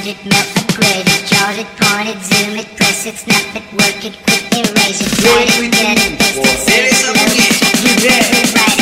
it, melt, upgrade it, charge it, point it, zoom it, press it, snap it, work it, quick erase it, write it, get it, paste it, save it, load it, check it, rewrite it.